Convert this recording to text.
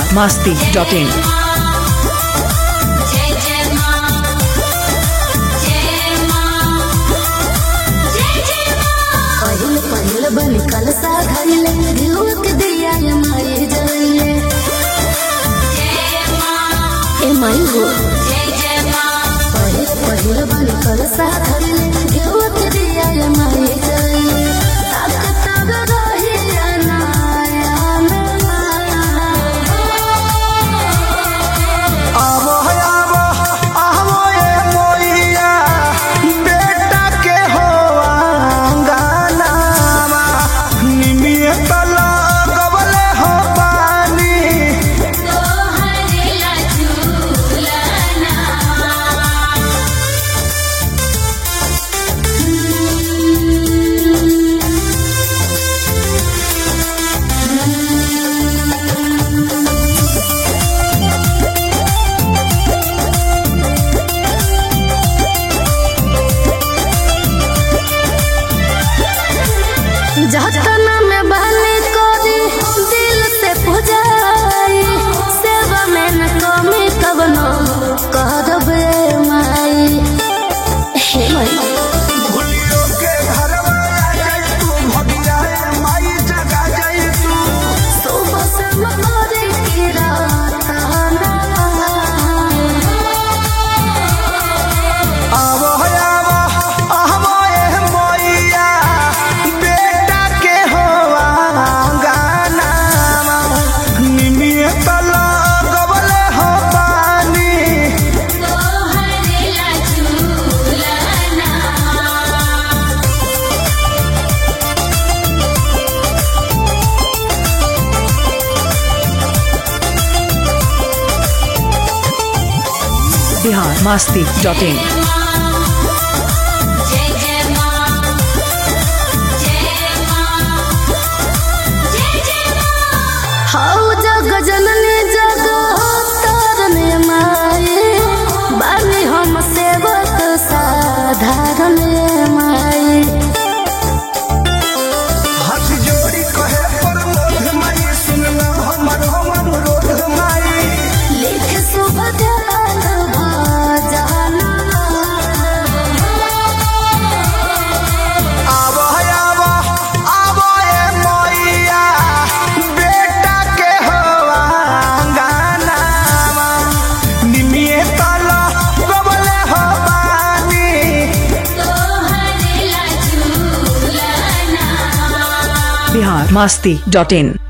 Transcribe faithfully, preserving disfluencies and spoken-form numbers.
Bihar Masti dot in. बनी कलसा घरले दिलक दिया माई जले ए माई हो पहले पहले बनी कलसा घरले दिलक दिया माई जले ताकत रही अनाया आवो आवो आवो ए मोइया बेटा के हो आंगना तला गबले हो पानी तो हरेला झूलना जहतना में बहने कोरी दिल से पुजाई सेवा में न कमी कबनो करब माई हे माई भूलियो के घरवा आ जाई तू भगिया माई जगा जाई तू सुबह से मरे की रात आवो आवो आवो ए मोइया बेटा के हो आंगना निमिए तला गबले हो पानी तो हरेला झूलना बिहार मस्ती डॉट इन। जय जय मां जय मां जय जय मां हाउ जग जननी जग तारने माए बानी हम सेवक साधारण माए हाथ जोड़ी कहे पर मोध माई सुनना हमर हमर रोध माई लिख सुबह जान भजना आवो आवो आवो ए मोइया बेटा के हो आंगना निमिए तला गबले हो पानी तो हरेला झूलना बिहार मस्ती डॉट इन।